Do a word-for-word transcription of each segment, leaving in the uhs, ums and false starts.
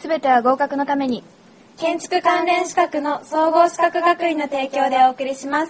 すべては合格のために。 建築関連資格の総合資格学院の提供でお送りします。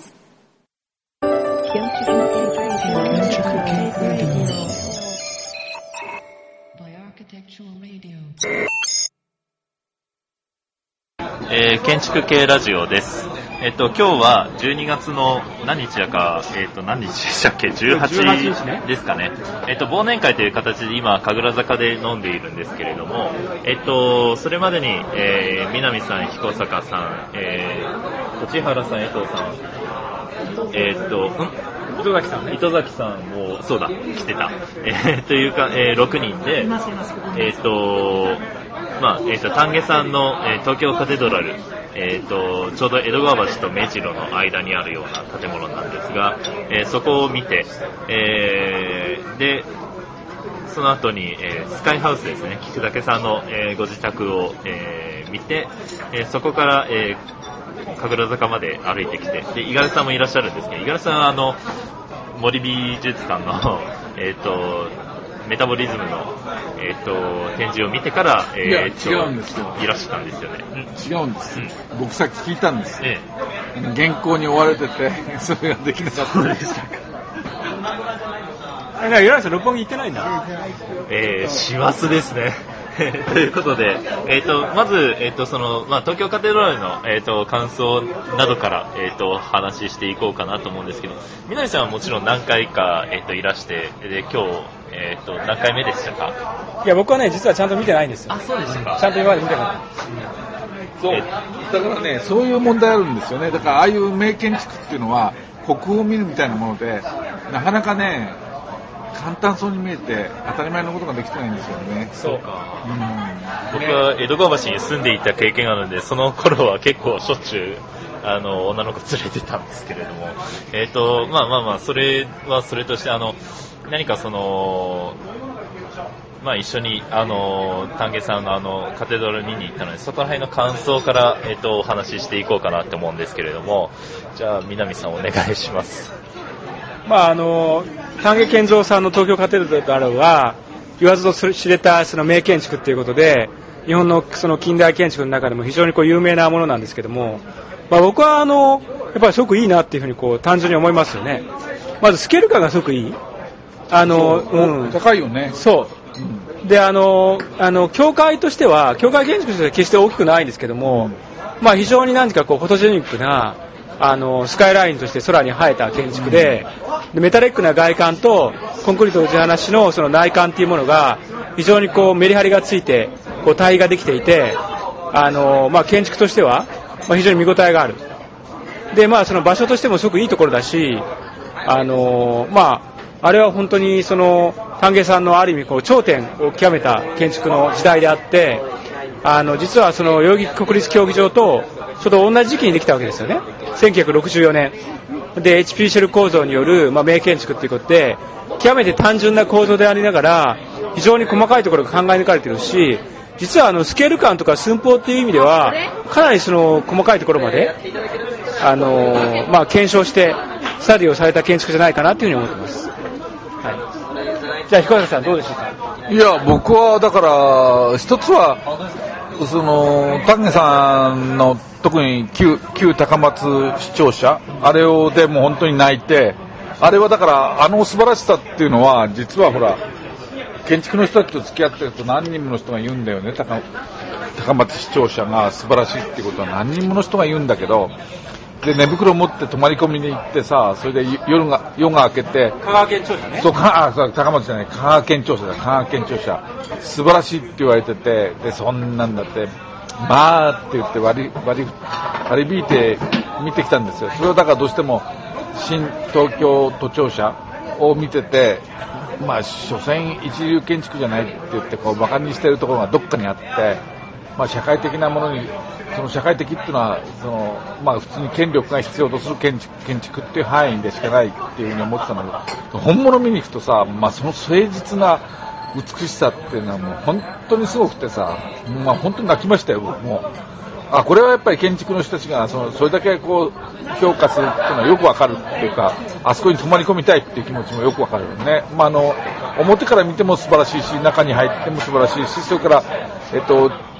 えー、建築系ラジオです。えっと今日はじゅうにがつの何日だか、えっと何日でしたっけ、じゅうはちですかね。えっと忘年会という形で今神楽坂で飲んでいるんですけれども、えっとそれまでに、えー、南さん、彦坂さん、えー、栃原さん、江藤さん、えー、っとん糸崎さんね。 糸崎さんもそうだ来てた。えー、というか、えー、ろくにんで、えー、っとまあえー、と丹下さんの、えー、東京カテドラル、えー、とちょうど江戸川橋と目白の間にあるような建物なんですが、えー、そこを見て、えー、でその後に、えー、スカイハウスですね、菊竹さんの、えー、ご自宅を、えー、見て、えー、そこから、えー、神楽坂まで歩いてきて、で五十嵐さんもいらっしゃるんですけど、五十嵐さんはあの森美術館のえっとメタボリズムの、えー、と展示を見てから、えー、 いや違うんですよ、 いらっしゃったんですよね。 違うんです、うん、僕さっき聞いたんです、 ええ、原稿に追われててそれができなかったでしたか。 え、岩井さん六本木行ってないんだ。 えー、師走ですね。ということで、えー、とまず、えーとそのまあ、東京カテドラルの、えー、と感想などから、えー、と話していこうかなと思うんですけど、南さんはもちろん何回か、えー、といらして、で今日、えー、と何回目でしたか？ いや僕はね実はちゃんと見てないんですよ。 あ、そうでしたか。 ちゃんと今まで見てなかった。 そうだからね、そういう問題あるんですよね。だからああいう名建築っていうのは国宝を見るみたいなもので、なかなかね簡単そうに見えて当たり前のことができてないんですよね。 そうか、 うん、 僕は江戸川橋に住んでいた経験があるので、その頃は結構しょっちゅうあの女の子連れてたんですけれども、えーとまあまあまあそれはそれとして、あの何かそのまあ一緒にあの丹下さんのあのカテドラル見に行ったので、そこら辺の感想から、えー、とお話ししていこうかなと思うんですけれども、じゃあ南さんお願いします。 まああの丹下健三さんの東京カテドラルは言わずと知れたその名建築ということで、日本のその近代建築の中でも非常にこう有名なものなんですけども、まあ、僕はあのやっぱりすごくいいなっていうふうにこう単純に思いますよね。まずスケール感がすごくいい。あのうん、高いよね。 そう、うん、であのあの教会としては教会建築としては決して大きくないんですけども、うん、まあ非常に何かこうフォトジェニックなあのスカイラインとして空に生えた建築で、うん、でメタリックな外観とコンクリートの地話のその内観っていうものが非常にこうメリハリがついてこう対比ができていて、あの、まあ、建築としては、まあ、非常に見応えがある。で、まあ、その場所としてもすごくいいところだし、あの、まあ、あれは本当にその丹下さんのある意味こう頂点を極めた建築の時代であって、あの実はその代々木国立競技場とちょうど同じ時期にできたわけですよね。せんきゅうひゃくろくじゅうよねんで エイチピー シェル構造による、まあ、名建築ということで、極めて単純な構造でありながら非常に細かいところが考え抜かれているし、実はあのスケール感とか寸法っていう意味ではかなりその細かいところまであの、まあ、検証してスタディをされた建築じゃないかなというふうに思っています。はい、じゃあ彦坂さんどうでしょうか。 いや僕はだから一つはその丹下さんの特に 旧, 旧高松市庁舎、あれをでも本当に泣いて、あれはだからあの素晴らしさっていうのは実はほら建築の人たちと付き合ってると何人もの人が言うんだよね。 高, 高松市庁舎が素晴らしいってことは何人もの人が言うんだけど、で寝袋持って泊まり込みに行ってさ、それで夜が夜が明けて香川県庁舎ね。 そうか、あ、そう高松じゃない、香川県庁舎だ。香川県庁舎素晴らしいって言われてて、でそんなんだってまあって言って割り割り割り引いて見てきたんですよ。それをだからどうしても新東京都庁舎を見てて、まあ所詮一流建築じゃないって言ってこうバカにしてるところがどっかにあって、まあ社会的なものに、その社会的っていうのはそのまあ普通に権力が必要とする建築、建築っていう範囲でしかないっていうふうに思ってたので、本物見に行くとさ、まあその誠実な美しさっていうのはもう本当にすごくてさ、まあ本当に泣きましたよ。もうあ、これはやっぱり建築の人たちがそのそれだけこう評価するっていうのはよくわかるっていうか、あそこに泊まり込みたいっていう気持ちもよくわかるよね。まああの表から見ても素晴らしいし、中に入っても素晴らしいし、それからえっと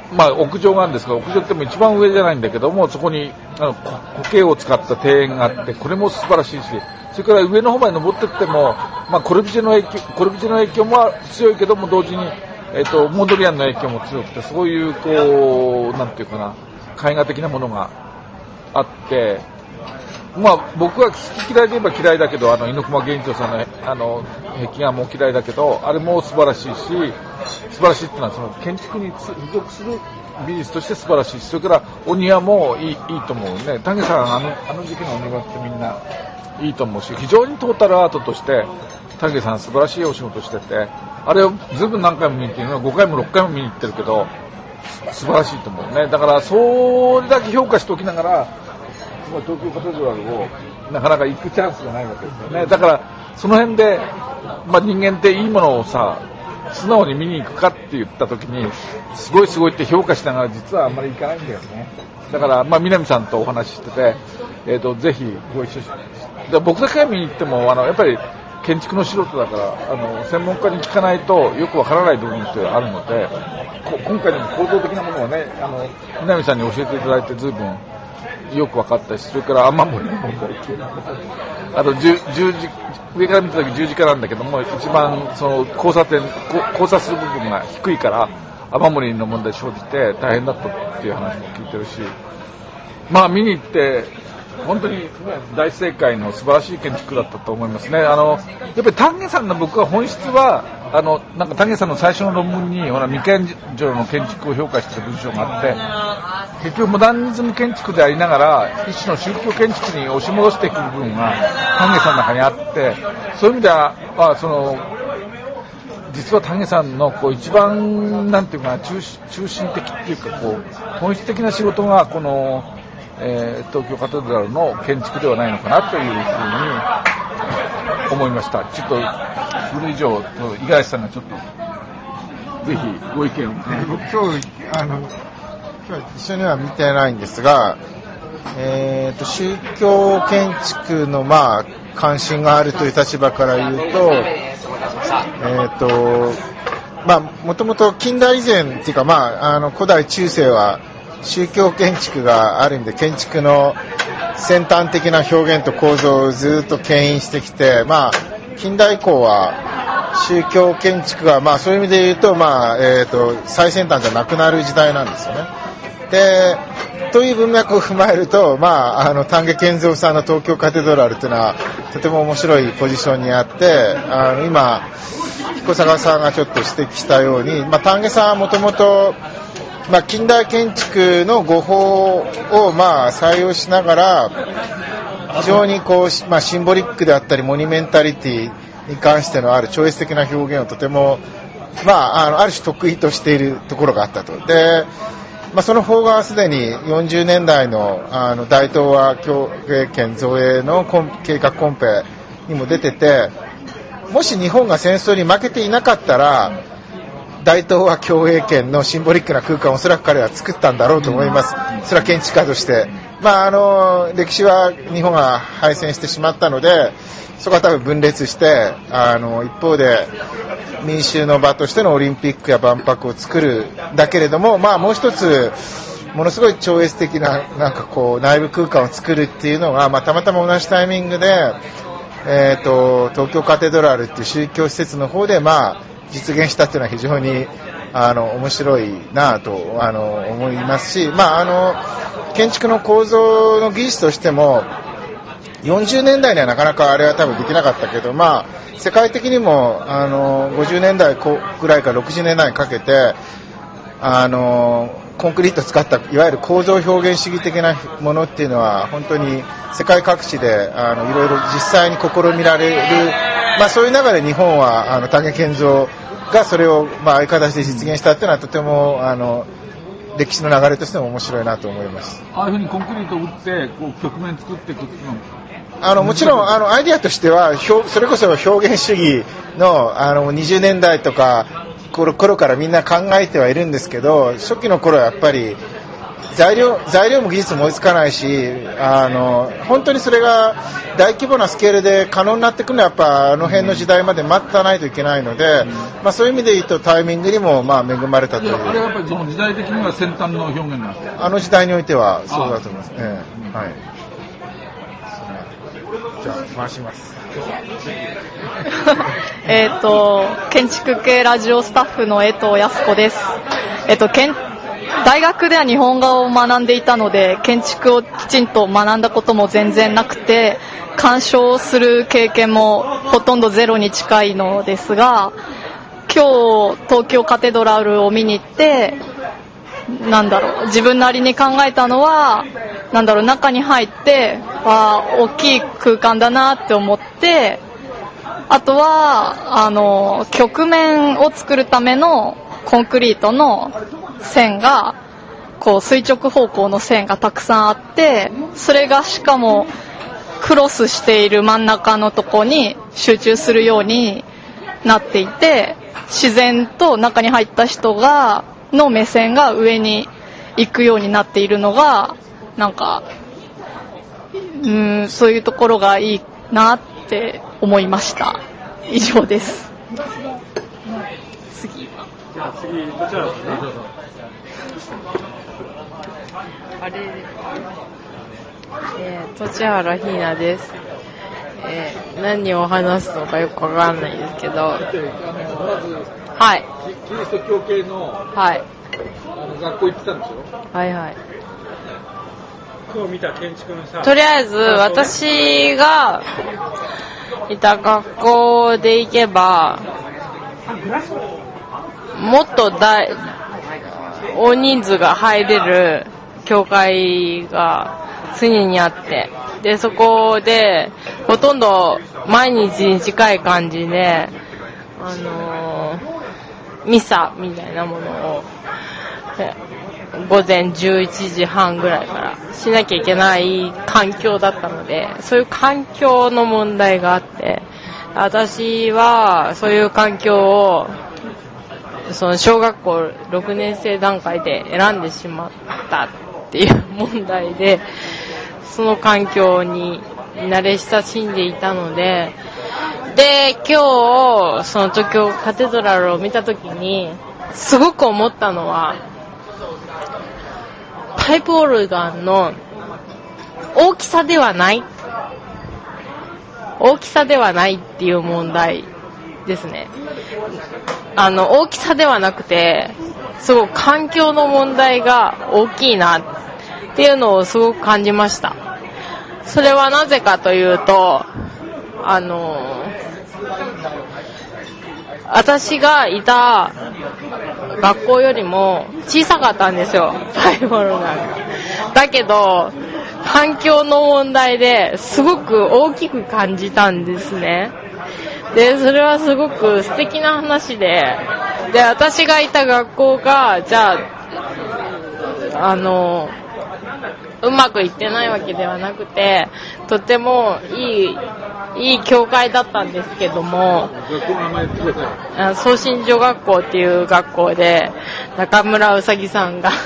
まあ、屋上があるんですが、屋上っても一番上じゃないんだけども、そこにあの苔を使った庭園があって、これも素晴らしいし、それから上の方まで登っていっても、まあ、コルビュジエの影響、コルビュジエの影響も強いけども、同時に、えっと、モンドリアンの影響も強くて、そういう、こう、なんていうかな、絵画的なものがあって、まあ、僕は好き嫌いで言えば嫌いだけど、あの、猪熊源一郎さんの、あの、壁画も嫌いだけど、あれも素晴らしいし、素晴らしいっていうのは、その、建築に付属する美術として素晴らしいし、それから、お庭もいい、いいと思うね。丹下さん、あの、あの時期のお庭ってみんないいと思うし、非常にトータルアートとして、丹下さん素晴らしいお仕事してて、あれをずいぶん何回も見に行ってるの、ごかいもろっかいも見に行ってるけど、素晴らしいと思うね。だから、それだけ評価しておきながら、東京カテドラルをなかなか行くチャンスがないわけですよね。だからその辺で、まあ、人間っていいものをさ素直に見に行くかって言った時にすごいすごいって評価しながら実はあんまり行かないんだよね。だから、まあ、南さんとお話ししてて、えー、とぜひご一緒しで僕だけが見に行ってもあのやっぱり建築の素人だからあの専門家に聞かないとよくわからない部分ってあるのでこ今回の構造的なものをねあの南さんに教えていただいて随分よく分かったし、それから雨漏りの問題、あと十字上から見たとき十字架なんだけども、一番その交差点交差する部分が低いから雨漏りの問題生じて大変だったっていう話も聞いてるし、まあ見に行って本当に、ね、大正解の素晴らしい建築だったと思いますね。あのやっぱり丹下さんの僕は本質はあのなんか丹下さんの最初の論文にほらミケランジェロの建築を評価している文章があって、結局モダニズム建築でありながら一種の宗教建築に押し戻していく部分が丹下さんの中にあって、そういう意味では、まあ、その実は丹下さんのこう一番なんていうか中中心的っていうかこう本質的な仕事がこのえー、東京カテドラルの建築ではないのかなというふうに思いました。ちょっとそれ以上五十嵐さんがちょっとぜひご意見を。 僕今日あの今日一緒には見てないんですが、えー、と宗教建築のまあ関心があるという立場から言うと、えー、とまあもともと近代以前っていうかまああの古代中世は宗教建築がある意味で建築の先端的な表現と構造をずっと牽引してきて、まあ、近代以降は宗教建築が、まあ、そういう意味で言うと、まあえー、と最先端じゃなくなる時代なんですよね。でという文脈を踏まえると、まあ、あの丹下健三さんの東京カテドラルというのはとても面白いポジションにあって、あの今彦坂さんがちょっと指摘したように、まあ、丹下さんはもともとまあ、近代建築の語法をまあ採用しながら非常にこう、まあ、シンボリックであったりモニュメンタリティに関してのある超越的な表現をとても、まあ、あのある種得意としているところがあったと。で、まあ、その方がすでによんじゅうねんだい の, あの大東亜共栄圏造営の計画コンペにも出てて、もし日本が戦争に負けていなかったら大東亜共栄圏のシンボリックな空間をおそらく彼は作ったんだろうと思います。それは建築家として、まあ、あの歴史は日本が敗戦してしまったのでそこは多分分裂して、あの一方で民衆の場としてのオリンピックや万博を作るだけれども、まあ、もう一つものすごい超越的な、なんかこう内部空間を作るっていうのが、まあ、たまたま同じタイミングで、えーと、東京カテドラルっていう宗教施設の方で、まあ実現したっていうのは非常にあの面白いなとあの思いますし、まあ、あの建築の構造の技術としてもよんじゅうねんだいにはなかなかあれは多分できなかったけど、まあ、世界的にもあのごじゅうねんだいぐらいからろくじゅうねんだいにかけてあのコンクリートを使ったいわゆる構造表現主義的なものっていうのは本当に世界各地であのいろいろ実際に試みられる、まあ、そういう中で日本はあの丹下健三がそれをまあああいう形で実現したっていうのはとてもあの歴史の流れとしても面白いなと思います。 ああいうふうにコンクリートを打ってこう曲面作っていくっていうのあのもちろんあのアイデアとしてはそれこそ表現主義 の, あのにじゅうねんだいとか頃からみんな考えてはいるんですけど、初期の頃はやっぱり材料、材料も技術も追いつかないし、あの、本当にそれが大規模なスケールで可能になってくるのはやっぱあの辺の時代まで待たないといけないので、まあそういう意味で言うとタイミングにもまあ恵まれたという。 あれはやっぱりその時代的には先端の表現なんですか？ あの時代においてはそうだと思います。ええ、はい。じゃあ回します。 えっと建築系ラジオスタッフの江藤康子です。えっと建大学では日本画を学んでいたので建築をきちんと学んだことも全然なくて、鑑賞する経験もほとんどゼロに近いのですが、今日東京カテドラルを見に行って、なんだろう、自分なりに考えたのは、なんだろう、中に入っては大きい空間だなって思って、あとはあの曲面を作るためのコンクリートの線がこう垂直方向の線がたくさんあって、それがしかもクロスしている真ん中のとこに集中するようになっていて、自然と中に入った人がの目線が上に行くようになっているのがなんかうーんそういうところがいいなって思いました。以上です。次。 じゃあ次どちらですかね。 あれ、えー、栃原ひなです。えー、何を話すのかよくわかんないですけど、はい。 キリスト教系の、 はい。 あの学校行ってたんでしょ？ はいはい。 今日見た建築のさ。 とりあえず私がいた学校で行けば、もっと大大人数が入れる教会が常にあって、でそこでほとんど毎日に近い感じで、あのー、ミサみたいなものを午前じゅういちじはんぐらいからしなきゃいけない環境だったので、そういう環境の問題があって、私はそういう環境をその小学校ろくねん生段階で選んでしまったっていう問題で、その環境に慣れ親しんでいたので、で今日その東京カテドラルを見たときにすごく思ったのは、パイプオルガンの大きさではない大きさではないっていう問題ですね。あの大きさではなくて、すごく環境の問題が大きいなっていうのをすごく感じました。それはなぜかというと、あの私がいた学校よりも小さかったんですよ、パイプオルガンが。だけど環境の問題ですごく大きく感じたんですね。でそれはすごく素敵な話で、で私がいた学校がじゃああのうまくいってないわけではなくて、とてもいいいい教会だったんですけども、送信女学校っていう学校で中村うさぎさんが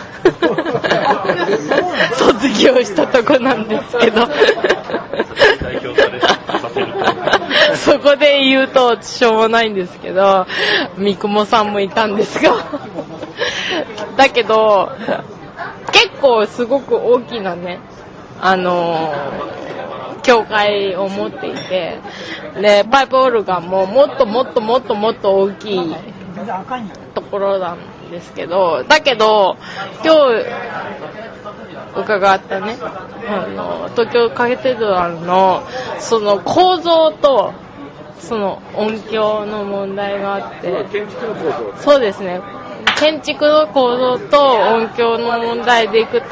卒業したとこなんですけどそこで言うとしょうもないんですけど、三雲さんもいたんですがだけど結構すごく大きなね、あのー、教会を持っていて、でパイプオルガンももっともっともっともっと大きいところなんですけど、だけど今日伺ったね、あの東京カテドラルのその構造とその音響の問題があって、そうですね、建築の構造と音響の問題でいくと、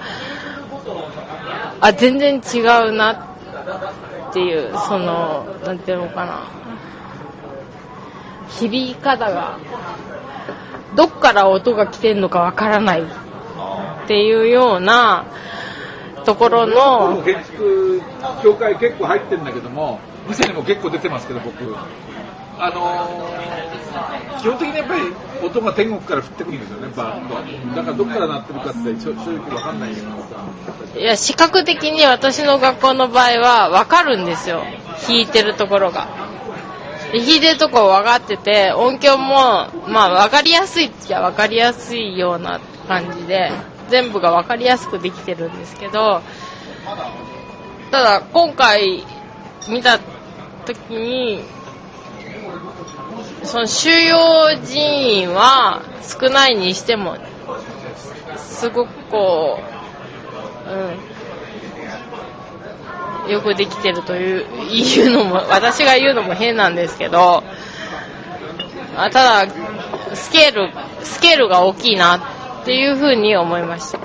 あ全然違うなっていう、そのなんていうのかな、響き方がどっから音が来てんのかわからないっていうようなところの建築協会結構入ってるんだけども、店にも結構出てますけど、僕あのー基本的にやっぱり音が天国から降ってくるんですよね、バーッと。だからどっから鳴ってるかって正直わかんないような。 いや、視覚的に私の学校の場合はわかるんですよ。弾いてるところが。弾いてるところ分かってて、音響も、まあ分かりやすいっちゃ分かりやすいような感じで、全部が分かりやすくできてるんですけど、ただ今回見た時に、その収容人員は少ないにしてもすごくこう、うん、よくできてるという言うのも私が言うのも変なんですけど、あただスケールスケールが大きいなっていうふうに思いました。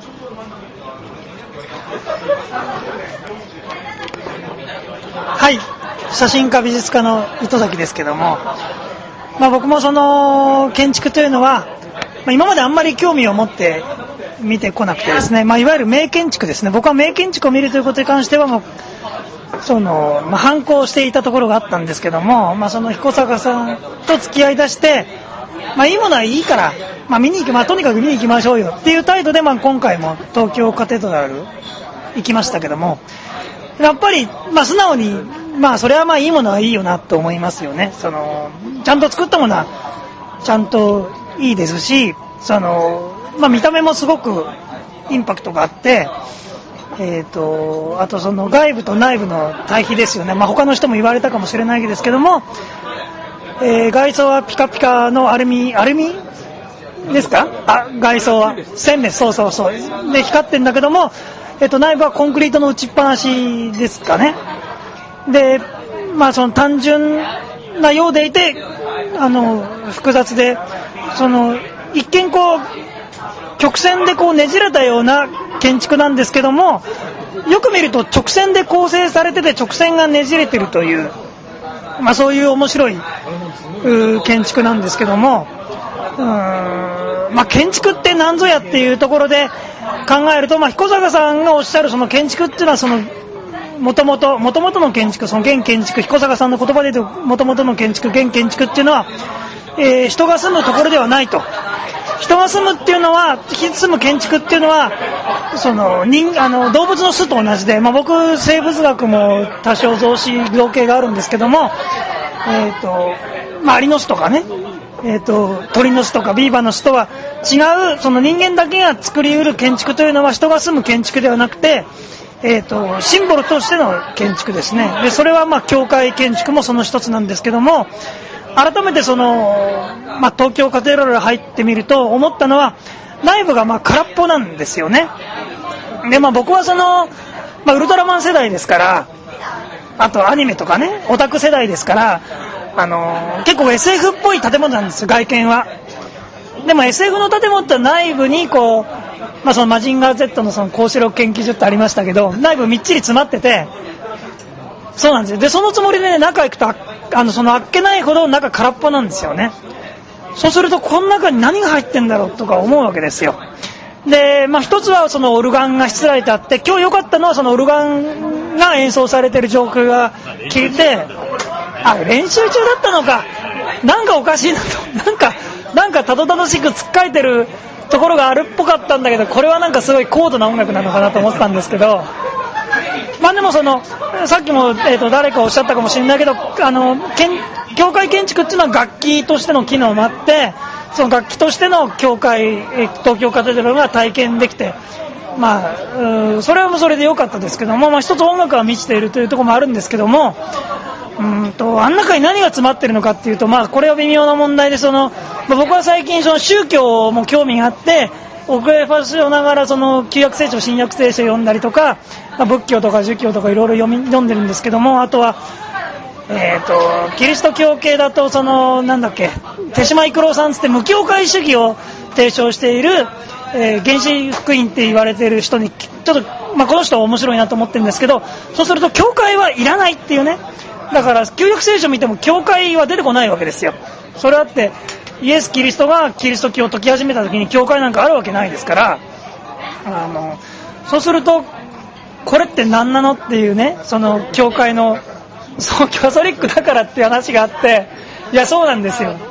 はい、写真家美術家の糸崎ですけども、まあ、僕もその建築というのは、まあ、今まであんまり興味を持って見てこなくてですね、まあ、いわゆる名建築ですね。僕は名建築を見るということに関してはもうその、まあ、反抗していたところがあったんですけども、まあ、その彦坂さんと付き合い出して、まあ、いいものはいいから、まあ、見に行き、まあ、とにかく見に行きましょうよっていう態度で、まあ、今回も東京カテドラル行きましたけども、やっぱり、まあ、素直に、まあ、それはまあいいものはいいよなと思いますよね。そのちゃんと作ったものはちゃんといいですし、その、まあ、見た目もすごくインパクトがあって、えーと、あとその外部と内部の対比ですよね。まあ、他の人も言われたかもしれないですけども、えー、外装はピカピカのアルミアルミですか？あ、外装はステンレス、そうそうそうで光ってんだけども、えーと、内部はコンクリートの打ちっぱなしですかね。で、まあその単純なようでいて、あの複雑で、その一見こう曲線でこうねじれたような建築なんですけども、よく見ると直線で構成されてて直線がねじれてるという、まあそういう面白い建築なんですけども、うーん、まあ建築って何ぞやっていうところで考えると、まあ彦坂さんがおっしゃるその建築っていうのはそのもともともともとの建築、その現建築、彦坂さんの言葉で言うともともとの建築、現建築っていうのは、えー、人が住むところではないと。人が住むっていうのは、住む建築っていうのはその人あの動物の巣と同じで、まあ、僕生物学も多少造詞造形があるんですけども、えーとまあ、アリの巣とかね、えーと鳥の巣とかビーバーの巣とは違う、その人間だけが作りうる建築というのは人が住む建築ではなくて、えーとシンボルとしての建築ですね。でそれはまあ教会建築もその一つなんですけども、改めてその、まあ、東京カテドラル入ってみると思ったのは、内部がまあ空っぽなんですよね。で、まあ、僕はその、まあ、ウルトラマン世代ですから、あとアニメとかね、オタク世代ですから、あのー、結構 エスエフ っぽい建物なんですよ、外見は。でも エスエフ の建物って内部にこう、まあ、そのマジンガー Z のその高視力研究所ってありましたけど、内部みっちり詰まってて、そうなんですよ。でそのつもりで、ね、中行くとあのそのあっけないほど中空っぽなんですよね。そうするとこの中に何が入ってんだろうとか思うわけですよ。で、まあ、一つはそのオルガンがしつらえてあって、今日良かったのはそのオルガンが演奏されてる状況が聞いて、あ、練習中だったのか、なんかおかしいなと、なんかなんかたどたどしくつっかえてるところがあるっぽかったんだけど、これはなんかすごい高度な音楽なのかなと思ったんですけど、まあでもそのさっきも、えー、と誰かおっしゃったかもしれないけど、あの教会建築っていうのは楽器としての機能もあって、その楽器としての教会、東京カテドラルが体験できて、まあうそれはもうそれで良かったですけども、まあ、一つ音楽が満ちているというところもあるんですけども、うんとあん中に何が詰まっているのかっていうと、まあこれは微妙な問題で、その、まあ、僕は最近その宗教も興味があって、遅れファショながらその旧約聖書、新約聖書を読んだりとか、まあ、仏教とか儒教とかいろいろ読み読んでるんですけども、あとはえーとキリスト教系だとそのなんだっけ、手島育郎さんつって無教会主義を提唱している、えー、原始福音って言われている人にちょっと、まあ、この人は面白いなと思ってるんですけど、そうすると教会はいらないっていうね。だから旧約聖書見ても教会は出てこないわけですよ。それだってイエス・キリストがキリスト教を説き始めた時に教会なんかあるわけないですから、あのそうするとこれって何なのっていうね、その教会のそうキャソリックだからっていう話があって、いやそうなんですよ。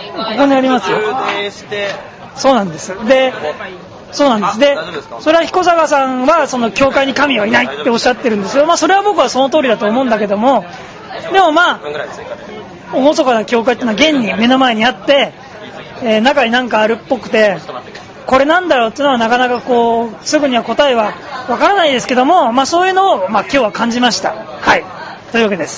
こにありますよ。そうなんです。で、そうなんです。で、それは彦坂さんはその教会に神はいないっておっしゃってるんですよ。まあそれは僕はその通りだと思うんだけども、でもまあ厳かな教会っていうのは現に目の前にあって、えー、中になんかあるっぽくて、これなんだろうっていうのはなかなかこうすぐには答えはわからないですけども、まあそういうのをまあ今日は感じました。はい。というわけです。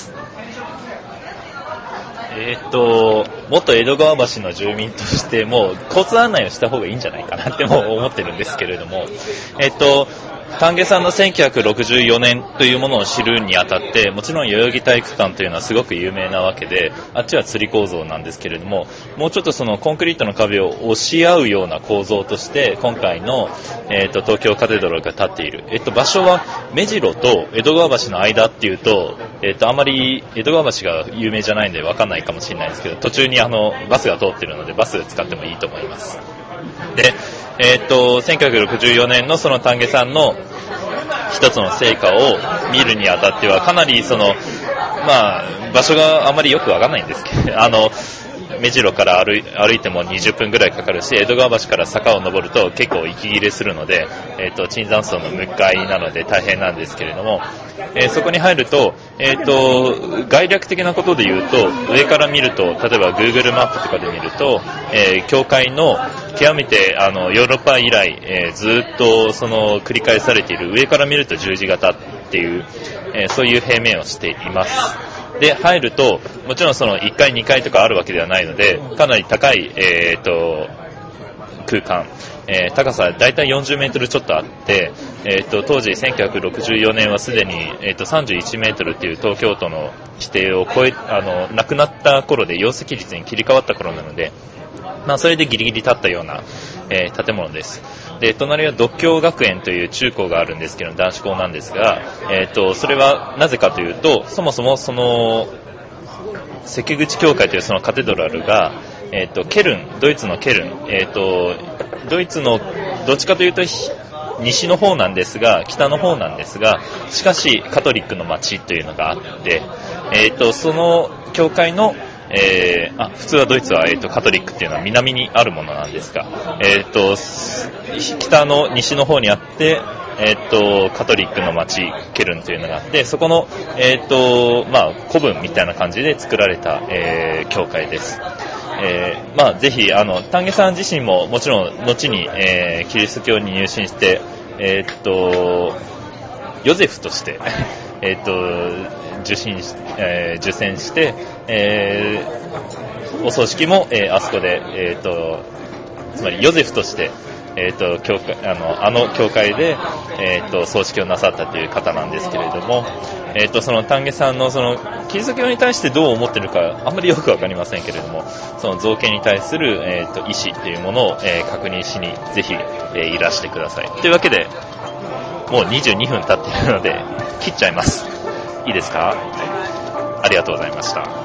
えー、っともっと江戸川橋の住民としても交通案内をした方がいいんじゃないかなっても思ってるんですけれども、えー、っと丹下さんのせんきゅうひゃくろくじゅうよねんというものを知るにあたって、もちろん代々木体育館というのはすごく有名なわけで、あっちは吊り構造なんですけれども、もうちょっとそのコンクリートの壁を押し合うような構造として今回の、えー、と東京カテドラルが立っている、えー、と場所は目白と江戸川橋の間っていうと、えー、とあまり江戸川橋が有名じゃないんで分かんないかもしれないですけど、途中にあのバスが通っているのでバス使ってもいいと思います。で、えー、とせんきゅうひゃくろくじゅうよねんのその丹下さんの一つの成果を見るにあたってはかなりその、まあ、場所があまりよくわかんないんですけど、あの目白から歩い、歩いてもにじゅっぷんぐらいかかるし、江戸川橋から坂を登ると結構息切れするので、えー、と椿山荘の向かいなので大変なんですけれども、えー、そこに入ると、えー、と概略的なことで言うと、上から見ると、例えば Google マップとかで見ると、えー、教会の極めてあのヨーロッパ以来、えー、ずっとその繰り返されている、上から見ると十字型っていう、えー、そういう平面をしています。で、入ると、もちろんそのいっかいにかいとかあるわけではないので、かなり高い、えー、と空間、えー、高さだいたいよんじゅうメートルちょっとあって、えー、と当時せんきゅうひゃくろくじゅうよねんはすでに、えー、とさんじゅういちメートルっていう東京都の規定を超え、あのなくなった頃で容積率に切り替わった頃なので、まあ、それでギリギリ立ったような、えー、建物です。で、隣は獨協学園という中高があるんですけど、男子校なんですが、えー、とそれはなぜかというと、そもそもその関口教会というそのカテドラルが、えー、とケルン、ドイツのケルン、えー、とドイツのどっちかというと西の方なんですが、北の方なんですが、しかしカトリックの町というのがあって、えー、とその教会のえー、あ普通はドイツは、えー、とカトリックっていうのは南にあるものなんですが、えー、と北の西の方にあって、えー、とカトリックの町ケルンというのがあって、そこの、えーとまあ、古文みたいな感じで作られた、えー、教会です。えーまあ、ぜひあの丹下さん自身ももちろん後に、えー、キリスト教に入信して、えー、とヨゼフとしてえっと受信し、えー、受選して、えー、お葬式も、えー、あそこで、えー、とつまりヨゼフとして、えー、と教会あのあの教会で、えー、と葬式をなさったという方なんですけれども、えー、とその丹下さんのそのキリスト教に対してどう思っているかあんまりよくわかりませんけれども、その造形に対する、えー、と意思というものを、えー、確認しにぜひ、えー、いらしてください。というわけでもうにじゅうにふん経っているので切っちゃいます。いいですか？ありがとうございました。